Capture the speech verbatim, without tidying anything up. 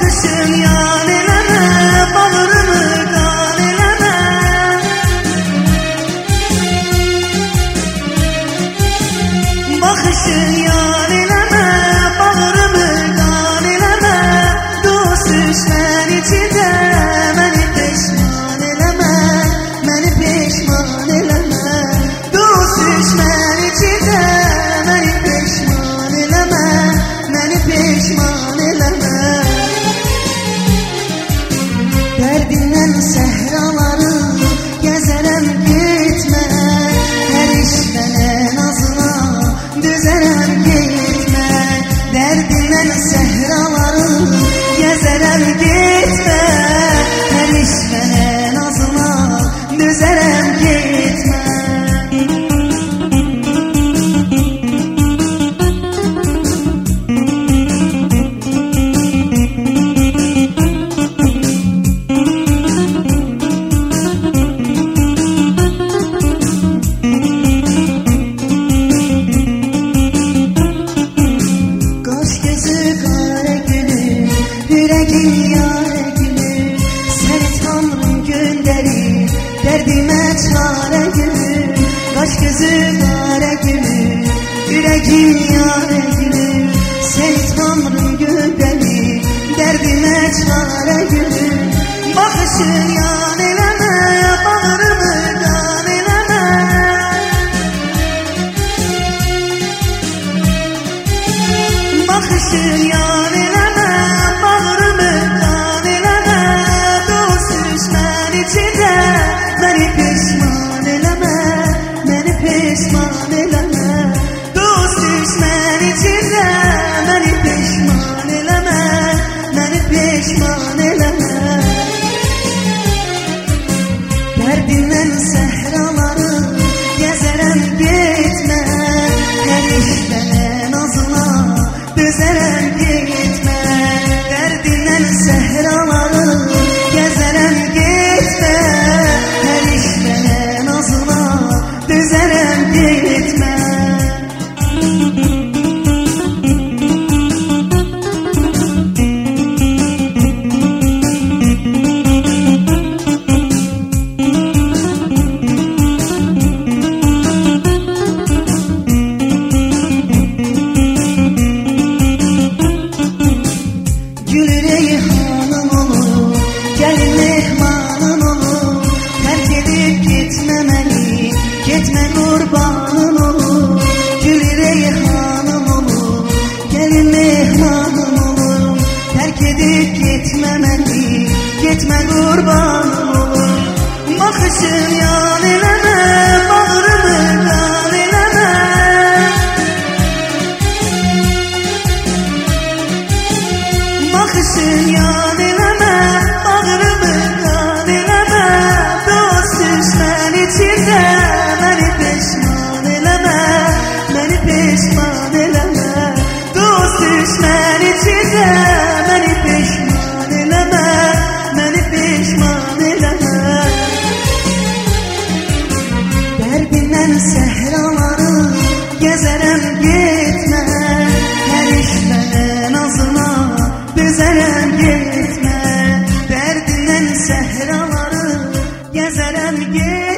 Bakışın yan eleme, bağrımı kan eleme. Bakışın yan eleme, bağrımı kan eleme. Dost düşmən içində məni peşman eleme, məni peşman eleme. Dost düşmən içində məni peşman eleme, məni peşman eleme. Dərdindən səhraları gəzərəm getmə, hər işlənən azına düzərəm getmə. Dərdindən səhraları gəzərəm getmə, hər işlənən azına düzərəm getmə. Dərdimə çarə gülür, qaş gözü qarə gülür. Ürəgim yarə gülür, səni tanrım göndərir. Dərdimə çarə gülür, baxışın yan eləmə, bağrımı qan eləmə. Baxışın yan eləmə, bağrımı qan eləmə. Dost düşmən içində məni peşman eləmə, məni peşman eləmə. Dost düşmən içində məni peşman eləmə, məni peşman eləmə. Dərdindən səhraları gəzərəm getmə, hər işlənən azına düzərəm getmə. Dərdindən səhraları gəzərəm getmə, hər işlənən azına düzərəm getmə. Gülür eyhanım olur, gəlin mehmanım olur. Tərk edib getmə məni, getmə qurbanım olur. Gülür eyhanım olur, gəlin mehmanım olur. Tərk edib getmə məni, getmə qurbanım olur. Baxışın yan eləmə, bağrımı qan eləmə. Baxışın yan eləmə, bağrımı qan eləmə. Dost düşmən içində məni peşman eləmə, məni peşman eləmə. Dost düşmən içində məni peşman eləmə, məni peşman eləmə. Dərdindən səhraları gəzərəm getmə, hər işlənən azına düzərəm getmə. Dərdindən səhraları gəzərəm getmə.